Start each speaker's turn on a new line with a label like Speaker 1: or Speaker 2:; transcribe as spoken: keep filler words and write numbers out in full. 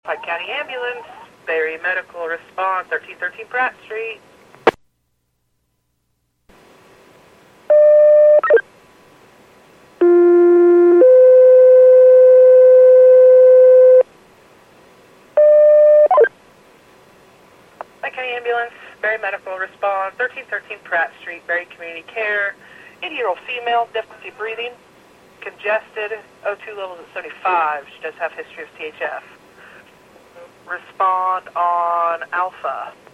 Speaker 1: Pike County Ambulance, Berry Medical Response, thirteen thirteen Pratt Street. Pike County Ambulance, Berry Medical Response, thirteen thirteen Pratt Street, Berry Community Care. eighty-year-old female, difficulty breathing, congested, O two levels at seventy-five. She does have history of C H F. Respond on Alpha.